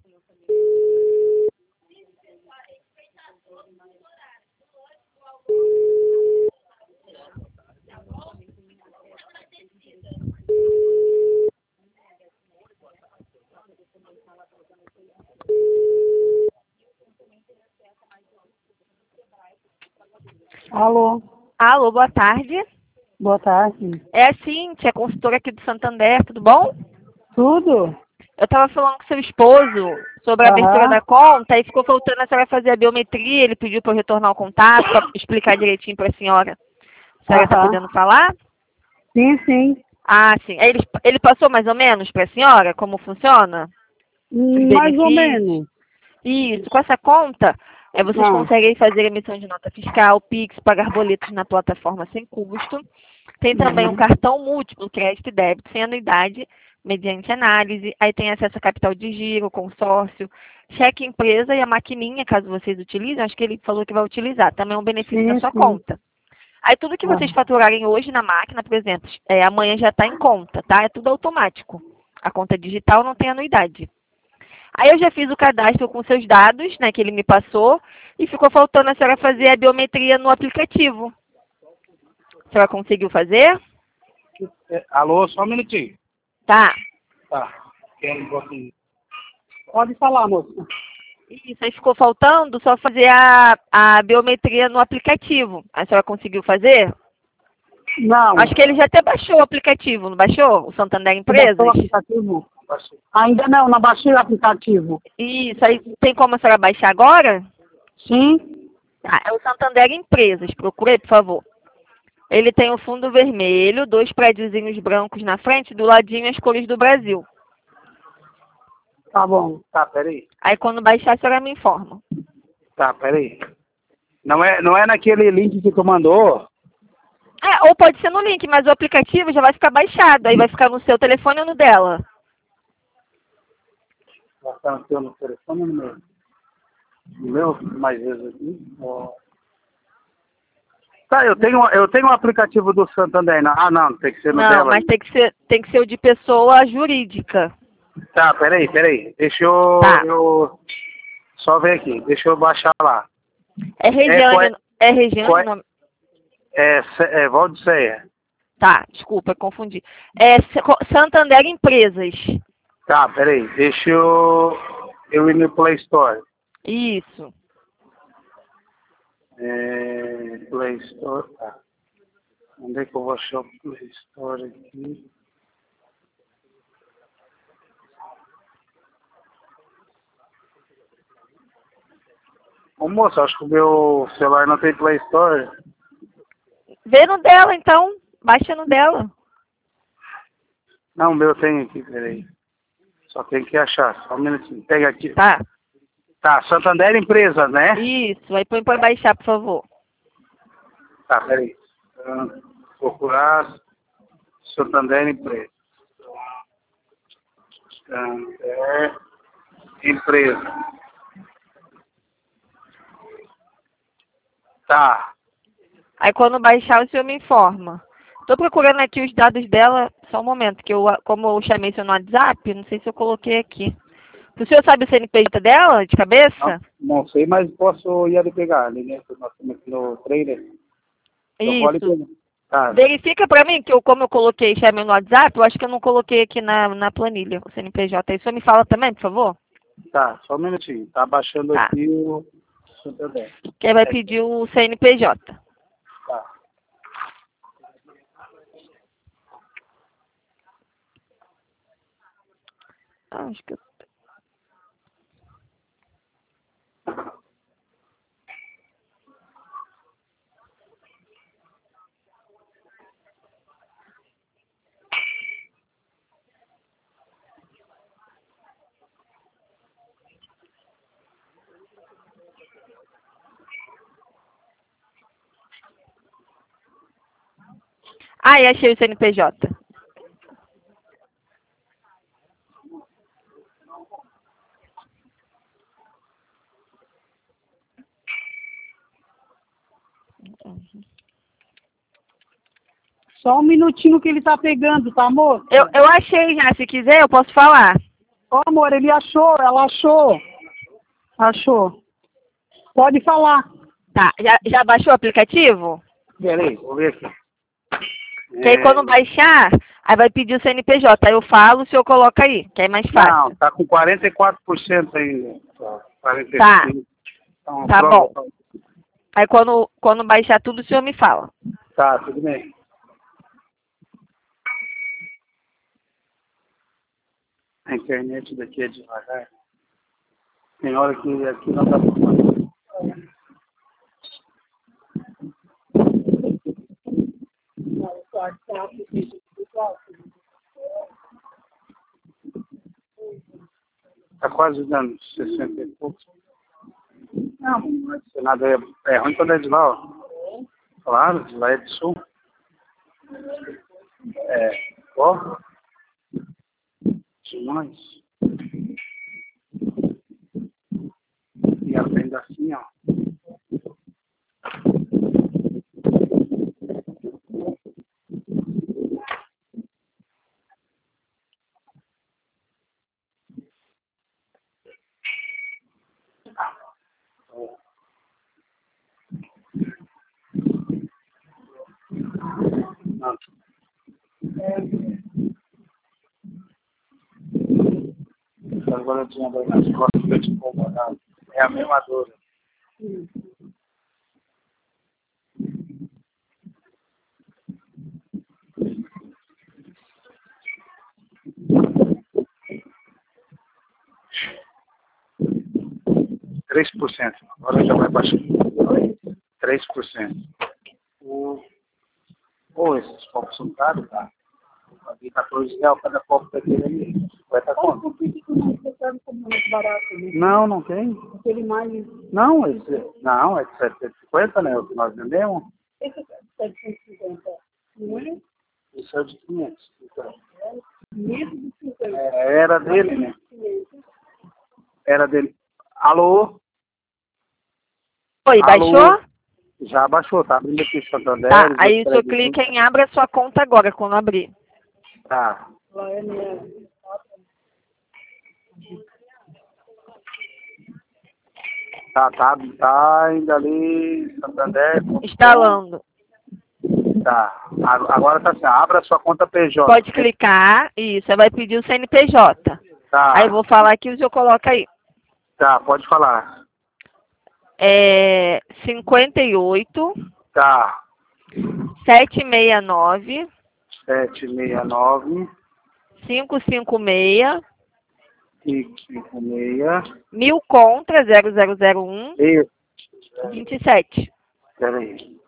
Alô, Alô, boa tarde. boa tarde. É a Cíntia, consultora aqui do Santander, tudo bom? Tudo? Eu estava falando com seu esposo sobre a abertura da Aham, conta e ficou faltando a senhora fazer a biometria. Ele pediu para eu retornar o contato para explicar direitinho para a senhora. A senhora está aham. podendo falar? Sim, sim. Ah, sim. Aí ele passou mais ou menos para a senhora como funciona? Os Mais ou benefícios? menos. Isso. Com essa conta, vocês Ah, conseguem fazer emissão de nota fiscal, Pix, pagar boletos na plataforma sem custo. Tem também um uhum. cartão múltiplo, crédito e débito, sem anuidade, mediante análise. Aí tem acesso a capital de giro, consórcio, cheque empresa e a maquininha, caso vocês utilizem. Acho que ele falou que vai utilizar. Também é um benefício da Sim, sua sim. conta. Aí tudo que vocês Ah, faturarem hoje na máquina, por exemplo, amanhã já está em conta, tá? É tudo automático. A conta digital não tem anuidade. Aí eu já fiz o cadastro com seus dados, né, que ele me passou, e ficou faltando a senhora fazer a biometria no aplicativo. A senhora conseguiu fazer? Alô, só um minutinho. Tá. Tá. Quero um pouquinho. pode falar, moça. Isso, aí ficou faltando só fazer a biometria no aplicativo. A senhora conseguiu fazer? Não, Acho que ele já até baixou o aplicativo, não baixou? O Santander você baixou o Empresas? aplicativo? Ainda não baixei o aplicativo. Isso, aí tem como a senhora baixar agora? Sim? Tá, é o Santander Empresas, procurei, por favor. Ele tem o fundo vermelho, 2 prédiozinhos brancos na frente, do ladinho as cores do Brasil. Tá bom. Tá, peraí. Aí quando baixar, a senhora me informa. Tá, peraí. Não é naquele link que tu mandou? Ou pode ser no link, mas o aplicativo já vai ficar baixado. Aí vai ficar no seu telefone ou no dela. Vai estar no teu no telefone ou no meu? No meu, mais vezes aqui. Ó. Tá, eu tenho um aplicativo do Santander. Não, tem que ser no Não, dela. mas tem que ser o de pessoa jurídica. Tá, peraí. Deixa Tá. eu só ver aqui. Deixa eu baixar lá. É Qual Regiane, é Regiane qual o nome? é Valdiceia. Tá, desculpa, confundi. É Santander Empresas. Tá, peraí. Deixa eu ir no Play Store. Isso. Play Store, tá. Onde é que eu vou achar o Play Store aqui? Ô moço, acho que o meu celular não tem Play Store. Vê no dela, então. Baixa no dela. Não, o meu tem aqui, peraí. Só tem que achar, só um minutinho. Pega aqui. Tá. Tá, Santander Empresas, né? Isso. Aí põe para baixar, por favor. Tá, peraí. Procurar Santander Empresas. Santander Empresa. Tá. Aí quando baixar, o senhor me informa. Tô procurando aqui os dados dela, só um momento, que como eu chamei seu no WhatsApp, não sei se eu coloquei aqui. O senhor sabe o CNPJ dela, de cabeça? Não sei, mas posso ir ali pegar ali, né? Nós estamos aqui no trailer. Eu vou ali Isso. pegar. Tá, Verifica pra mim, que como eu coloquei chamei no WhatsApp, eu acho que eu não coloquei aqui na planilha, o CNPJ. Aí o senhor me fala também, por favor? tá, só um minutinho. Tá baixando Tá. aqui o Santander. Que aí vai pedir o CNPJ. Tá. Acho que eu... Ah, e achei o CNPJ. Só um minutinho que ele tá pegando, tá, moça? Eu achei já, se quiser eu posso falar. Ó, amor, ele achou, ela achou. Achou. Pode falar. Tá, já baixou o aplicativo? Peraí, vou ver aqui. Que aí quando baixar, aí vai pedir o CNPJ. Aí eu falo, o senhor coloca aí, que é mais fácil. Não, tá com 44% ainda. 45%. Tá. Então, Tá prova. bom. Aí quando baixar tudo, o senhor me fala. Tá, tudo bem. A internet daqui é devagar. Tem hora que aqui não dá pra fazer. Tá quase dando 60 e poucos. Não, mas se nada é ruim quando é de lá, ó. Claro, de lá é de sul. Ó. Demais. E aprende assim, ó. Não. Agora eu tinha dor nas costas que eu te incomodava. É a mesma dor. Três por cento. Agora já vai baixar. 3%. Esses copos são caros, tá? Paguei R$14 cada copo daquele ali. Vai estar quanto? Por que não recebe como mais barato? Né? Não, não tem. Aquele mais... Não, é de 750, né? O que nós vendemos. Esse é 750. Não é? Isso é de 500. Então, 550. era dele, né? Era dele. Alô? Oi, Alô? baixou? Já baixou, tá abrindo aqui Santander. Tá, aí o senhor clica em abra a sua conta agora, quando abrir. Tá. Lá é minha... Tá ainda ali, Santander. Instalando. Tá. Agora tá assim, abra sua conta PJ. Pode clicar, isso, aí vai pedir o CNPJ. Tá. Aí eu vou falar aqui, o senhor coloca aí. Tá, pode falar. 58 Tá. 769 769 556 556. 1000 contra 0001 Isso. 27. Peraí.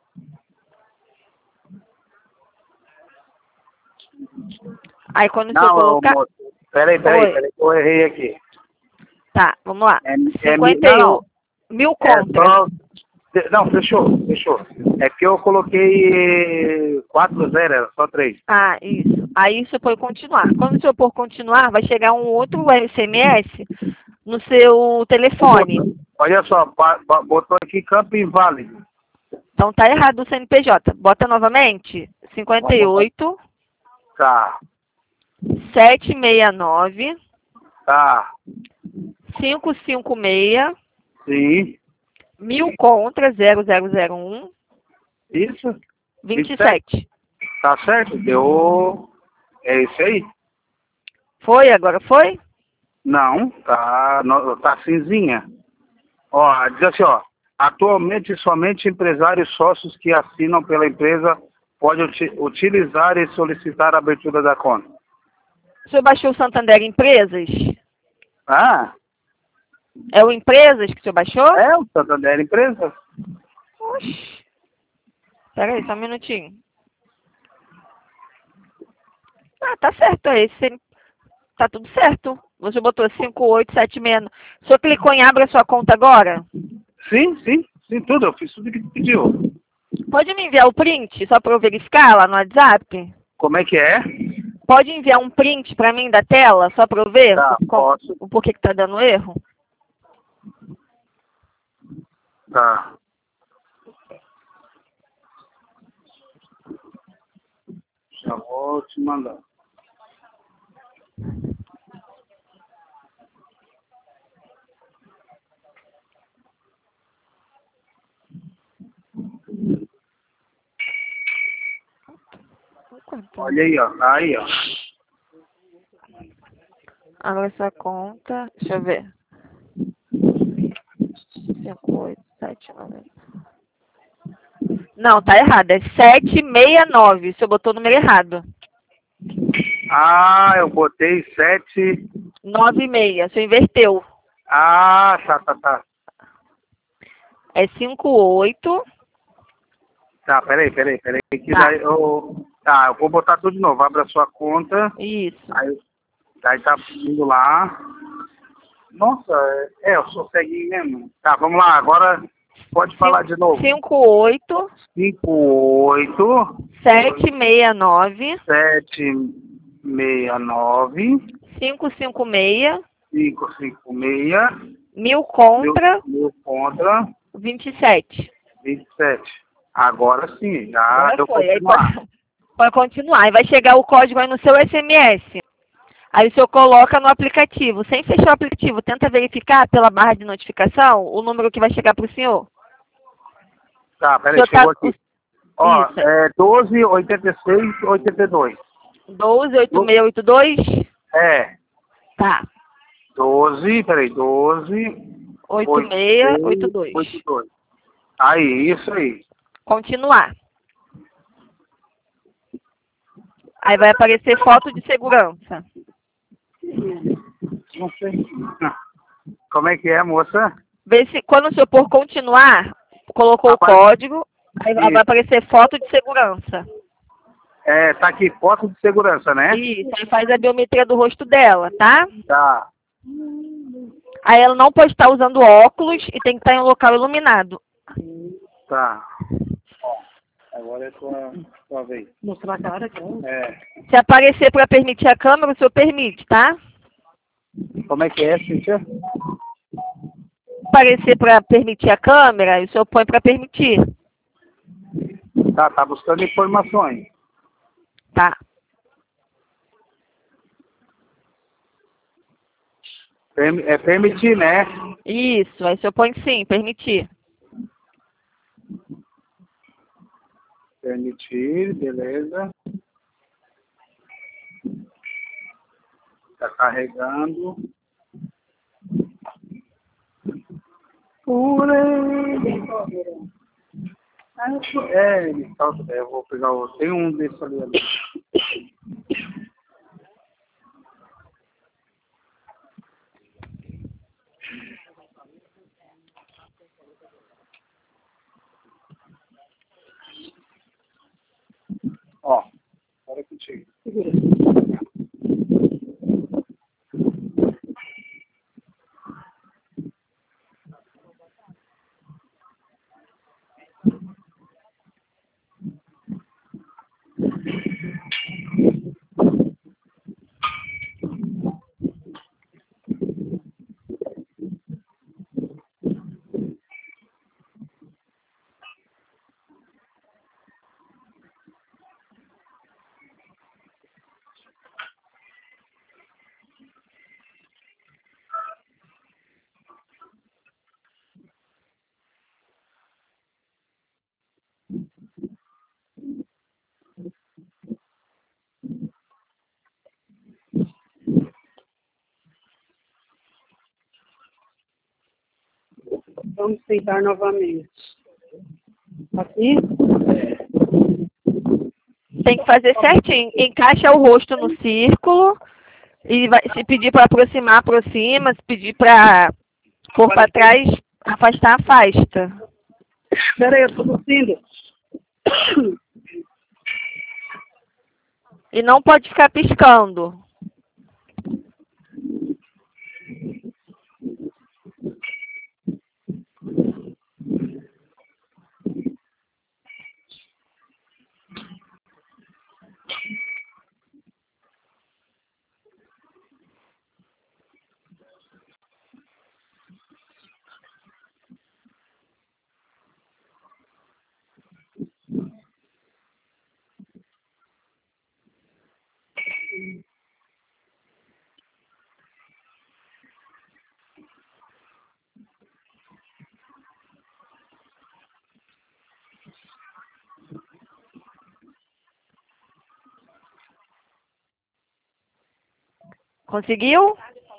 Aí quando o senhor colocar... moço. Peraí, que eu errei aqui. Tá, vamos lá. Não. 51. 1000 contra. Não, fechou. É que eu coloquei 4 0, era só 3. Ah, isso. Aí você põe continuar. Quando o senhor pôr continuar, vai chegar um outro SMS no seu telefone. Olha só, botou aqui Campo Inválido. Então tá errado o CNPJ. Bota novamente. 58 Tá. 769 Tá. 556 Sim. 1000 contra 0001 Isso. 27. Tá certo? Deu. É isso aí? Foi? Agora foi? Não, tá cinzinha. Ó, diz assim, ó. Atualmente, somente empresários sócios que assinam pela empresa podem utilizar e solicitar a abertura da conta. O senhor baixou o Santander Empresas? Ah, É o Empresas que o senhor baixou? é o Santander Empresa? Oxi. Pera aí, só um minutinho. Ah, tá certo. Esse tá tudo certo. Você botou 5876. O senhor clicou em abra sua conta agora? Sim, tudo. Eu fiz tudo que tu pediu. Pode me enviar o print, só para eu verificar lá no WhatsApp? Como é que é? Pode enviar um print para mim da tela, só para eu ver Tá, posso. o porquê que tá dando erro? Tá. Já vou te mandar. Quanto? Olha aí, ó. Tá aí, ó. Abra essa conta. Deixa eu ver. 5, 8, 7, 9. Não, tá errado. É 769. O senhor botou o número errado. Ah, eu botei 7. 96. O senhor inverteu. Ah, tá. É 58. Tá, peraí. Que Tá. daí tá, eu vou botar tudo de novo. Abra a sua conta. Isso. Aí tá indo lá. Nossa, eu sou ceguinho mesmo. Tá, vamos lá. Agora pode falar de novo. 58 58 769 769 556 556 1000 contra mil contra 27. 27. Agora sim, já Agora deu foi. Aí continuar. pode continuar. Aí vai chegar o código aí no seu SMS. Aí o senhor coloca no aplicativo. Sem fechar o aplicativo, tenta verificar pela barra de notificação o número que vai chegar para o senhor. Tá, O peraí, senhor chegou aqui. Ó, Isso. é 12, 86, 82. 128682? É, Tá. 12, peraí, 12, 8682. 82. Aí, isso aí. Continuar. Aí vai aparecer foto de segurança. Não sei. Como é que é, moça? Vê se quando o senhor por continuar, colocou o Rapaz, código, aí vai isso. aparecer foto de segurança. É, tá aqui, foto de segurança, né? Isso, aí faz a biometria do rosto dela, tá? Tá, Aí ela não pode estar usando óculos e tem que estar em um local iluminado. tá. Ó, agora é tua vez. Mostrar a cara aqui. É. Se aparecer para permitir a câmera, o senhor permite, tá? Como é que é, Cíntia? Aparecer para permitir a câmera, o senhor põe para permitir. Tá buscando informações. Tá. É permitir, né? Isso, aí o senhor põe sim, permitir. Permitir, beleza. Tá carregando. Eu vou pegar outro. Tem um desse ali. Ó, agora é contigo. Vamos tentar novamente. Aqui? Tem que fazer certinho. Encaixa o rosto no círculo e vai, se pedir para aproximar, aproxima. Se pedir para pôr para trás, afastar, afasta. Espera aí, eu tô tossindo. E não pode ficar piscando. Conseguiu?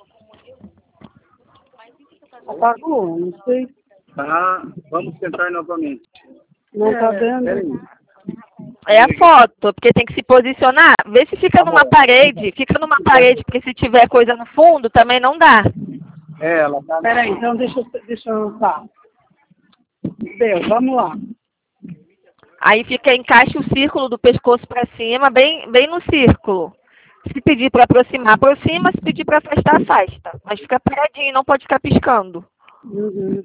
Apagou, não sei. Tá, vamos tentar novamente. Não tá vendo? Peraí. É a foto, porque tem que se posicionar. Vê se fica numa parede. Fica numa parede, porque se tiver coisa no fundo, também não dá. Ela tá... Peraí, então deixa eu... Tá. Deu, vamos lá. Aí encaixa o círculo do pescoço para cima, bem no círculo. Se pedir para aproximar, aproxima. Se pedir para afastar, afasta. Mas fica paradinho, não pode ficar piscando. Uhum.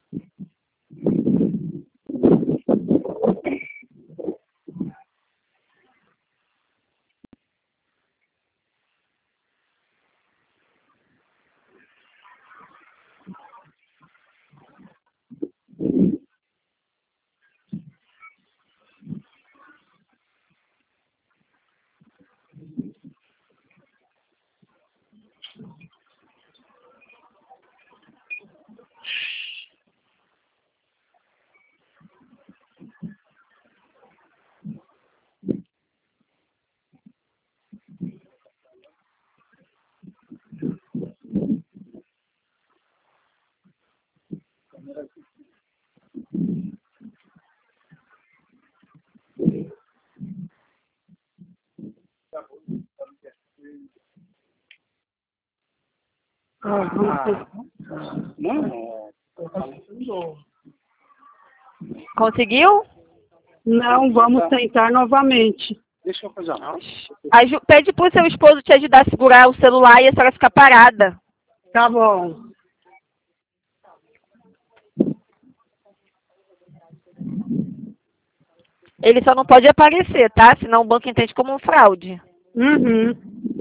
Conseguiu? Não, vamos tentar novamente. Deixa eu fazer uma... Pede pro seu esposo te ajudar a segurar o celular e a senhora ficar parada. Tá bom. Ele só não pode aparecer, tá? Senão o banco entende como um fraude. Uhum.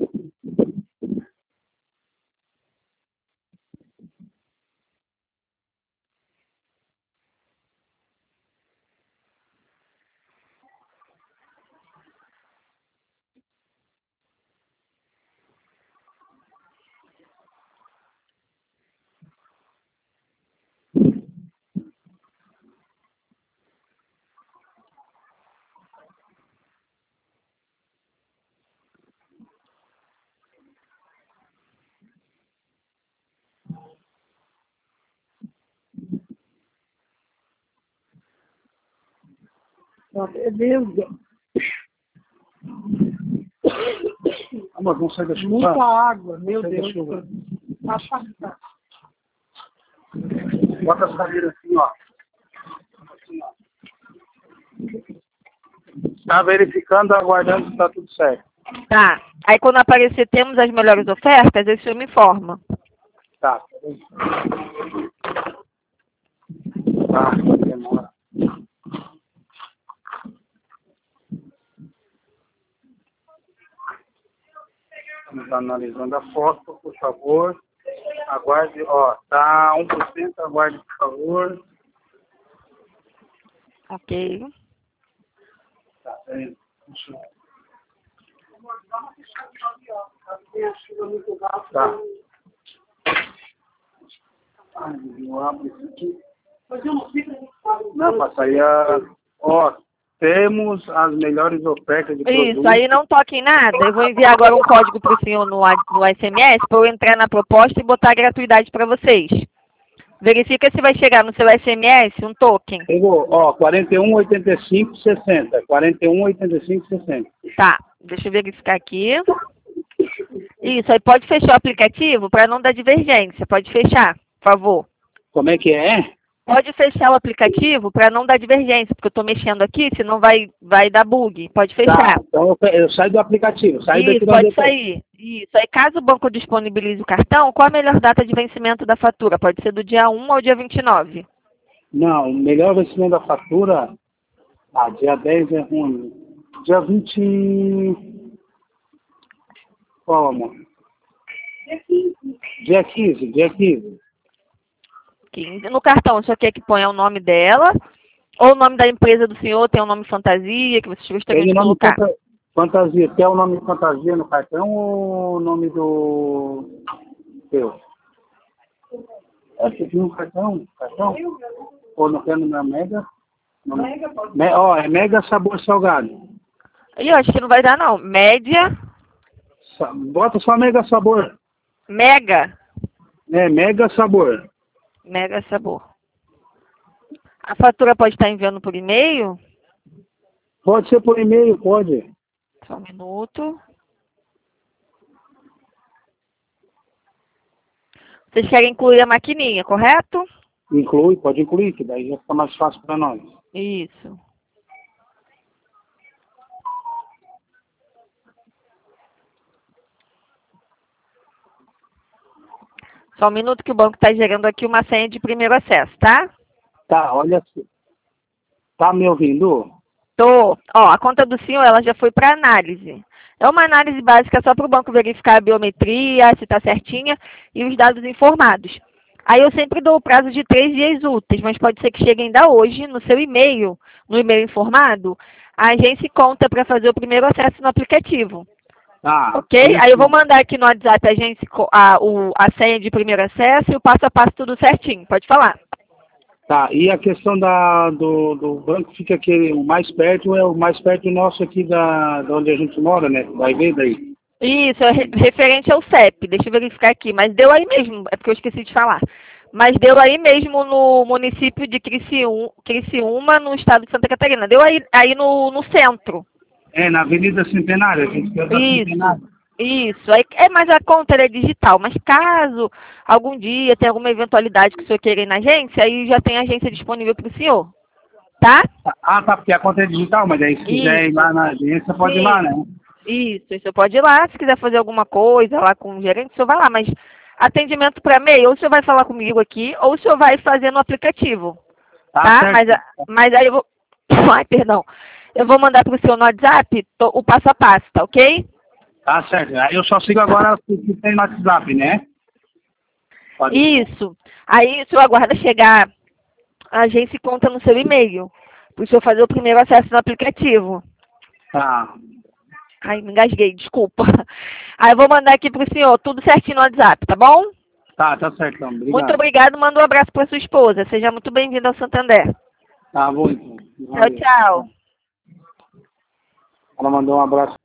Beleza. Amor, vamos sair da chuva. Muita água, meu Sai da Deus. chuva. Afastar. Bota as cadeiras assim, ó. Tá verificando, aguardando se tá tudo certo. Tá. Aí quando aparecer temos as melhores ofertas, esse senhor me informa. Tá. Tá, demora. Estamos analisando a foto, por favor. Aguarde, ó, tá 1%, aguarde, por favor. Ok. Tá, peraí. Deixa eu... Tá. Ai, eu abro isso aqui. Não, mas aí, ó, temos as melhores ofertas de produtos. Isso, aí não toque em nada. Eu vou enviar agora um código para o senhor no SMS para eu entrar na proposta e botar gratuidade para vocês. Verifica se vai chegar no seu SMS um token. Chegou, ó, 41,85,60. 41,85,60. Tá, deixa eu verificar aqui. Isso, aí pode fechar o aplicativo para não dar divergência. Pode fechar, por favor. Como é que é? Pode fechar o aplicativo para não dar divergência, porque eu estou mexendo aqui, senão vai dar bug. Pode fechar. Tá, então eu saio do aplicativo. Saio Isso, daqui do pode aplicativo. sair. Isso. Aí, caso o banco disponibilize o cartão, qual a melhor data de vencimento da fatura? Pode ser do dia 1 ao dia 29. Não, o melhor vencimento da fatura... Ah, dia 10 é ruim. Dia 20... Qual, amor? Dia 15, dia 15. 15. No cartão, o senhor quer que ponha o nome dela? Ou o nome da empresa do senhor tem um nome fantasia que vocês gostariam de Nome colocar? fantasia. Quer o nome de fantasia no cartão ou o nome do... Seu? Você tinha um cartão? Cartão? Ou não quer no meu Mega? Ó, é Mega Sabor Salgado. E eu acho que não vai dar, não. Média. Bota só Mega Sabor. Mega? É, Mega Sabor. Mega Sabor. A fatura pode estar enviando por e-mail? Pode ser por e-mail, pode. Só um minuto. Vocês querem incluir a maquininha, correto? Inclui, pode incluir, que daí já fica mais fácil para nós. Isso. Só um minuto que o banco está gerando aqui uma senha de primeiro acesso, tá? Tá, olha assim. Tá me ouvindo? Tô. Ó, a conta do senhor, ela já foi para análise. É uma análise básica só para o banco verificar a biometria, se está certinha e os dados informados. Aí eu sempre dou o prazo de 3 dias úteis, mas pode ser que chegue ainda hoje no seu e-mail, no e-mail informado, a agência conta para fazer o primeiro acesso no aplicativo. Tá. Ok? Aí eu vou mandar aqui no WhatsApp a agência a senha de primeiro acesso e o passo a passo tudo certinho. Pode falar. Tá, e a questão do banco fica aqui, o mais perto é o mais perto nosso aqui da onde a gente mora, né? Vai ver daí. Isso, é referente ao CEP. Deixa eu verificar aqui. Mas deu aí mesmo, é porque eu esqueci de falar. Mas deu aí mesmo no município de Criciúma, no estado de Santa Catarina. Deu aí no centro. É, na Avenida Centenária, a gente quer da Centenária. Isso. Aí, mas a conta é digital. Mas caso algum dia tenha alguma eventualidade que o senhor queira ir na agência, aí já tem agência disponível para o senhor. Tá? Ah, tá, porque a conta é digital, mas aí se quiser ir lá na agência, pode ir lá, né? Isso, o senhor pode ir lá, se quiser fazer alguma coisa lá com o gerente, o senhor vai lá, mas atendimento para e-mail, ou o senhor vai falar comigo aqui, ou o senhor vai fazer no aplicativo, tá? Mas aí eu vou... Ai, perdão. Eu vou mandar para o senhor no WhatsApp o passo a passo, tá ok? Tá certo. Aí eu só sigo agora o que tem no WhatsApp, né? Pode. Isso. Aí o senhor aguarda chegar, a agência conta no seu e-mail, para o senhor fazer o primeiro acesso no aplicativo. Tá. Ai, me engasguei, desculpa. Aí eu vou mandar aqui pro senhor, tudo certinho no WhatsApp, tá bom? Tá certo, então. Obrigado. Muito obrigado, manda um abraço para sua esposa. Seja muito bem-vindo ao Santander. Tá bom, então. Tchau, tchau. Ela mandou um abraço.